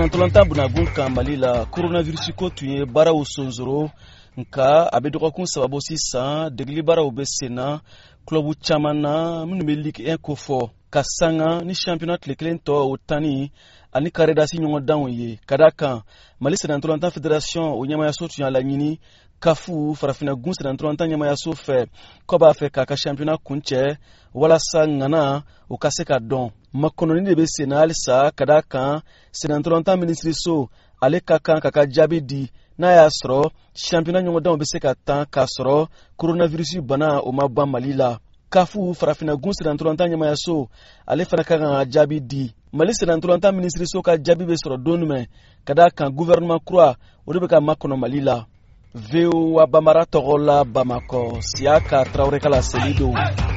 senantolanta bunagun kan Mali la coronavirus ko tun ye baaraw sonzoro nka a bɛ dɔgɔkun sababu sisan degeli baaraw bɛ sen na club caman na minnu bɛ Ligue 1 ko fɔ ka sanga ni championnat tile kelen tɔ o tani ani karedasi ɲɔgɔn danw ye ka da kan Mali senantolanta fédération o ɲɛmayaso tun y'a laɲini kafu farafinagun senantolanta ɲɛmayaso fɛ ko b'a fɛ k'a ka championnat kuncɛ walasa ŋana o ka se ka dɔn makɔnɔni de bɛ sen na halisa ka da kan senantolanta minisiriso ale ka kan ka ka jaabi di n'a y'a sɔrɔ championnat ɲɔgɔndanw bɛ se ka tan k'a sɔrɔ coronavirus bana o ma ban Mali la kafu farafinagun senantolanta ɲɛmayaso ale fana ka kan ka jaabi di Mali senantolanta minisiriso ka jaabi bɛ sɔrɔ don jumɛn ka da kan gouvernement kura o de bɛ ka makɔnɔ Mali la VOA Bambara tɔgɔ la Bamakɔ Siaka Traoré Kala Selido